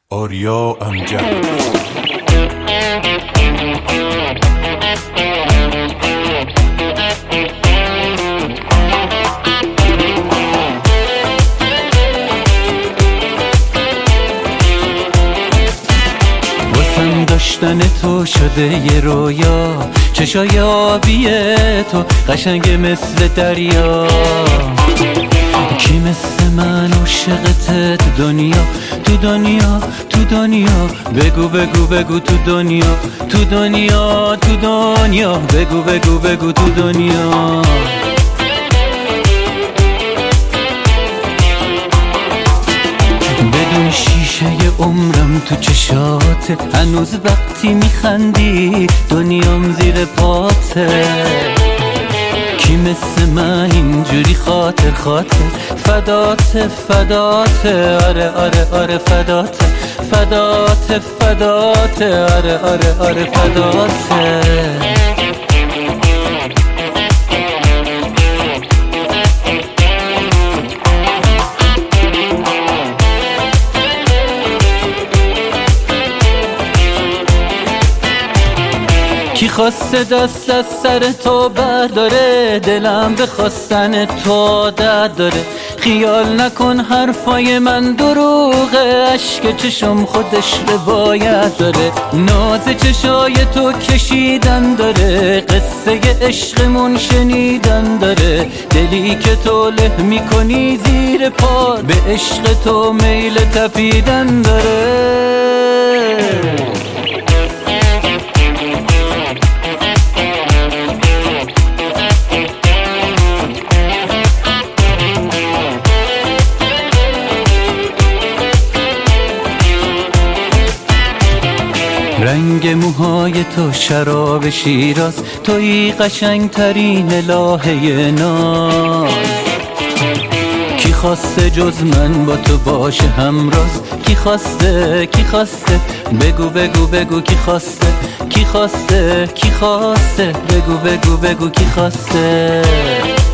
آریا امجد. داشتن تو شده یه رویا، چشای آبی تو قشنگ مثل دریا. کی مثل من عاشقته تو دنیا، تو دنیا، تو دنیا. بگو بگو بگو تو دنیا، تو دنیا، تو دنیا. بگو بگو بگو تو دنیا. بدون شیشه عمرم تو چشاته، هنوز وقتی میخندی دنیام زیر پاته. کی مثل من اینجوری خاطر خاطر فداته فداته. آره آره آره فداته فداته فداته. آره آره آره فداته. کی خواسته دست از سر تو برداره، دلم به خواستن تو عادت داره. خیال نکن حرفای من دروغه، اشک چشم خودش روایت داره. ناز چشای تو کشیدن داره، قصه عشقمون شنیدن داره. دلی که تو له میکنی زیر پا، به عشق تو میل تپیدن داره. رنگ موهای تو شراب شیراز، تویی قشنگ ترین الهه ناز. کی خواسته جز من با تو باشه همراز، کی خواسته کی خواسته. بگو بگو بگو کی خواسته کی خواسته کی خواسته. بگو بگو بگو کی خواسته.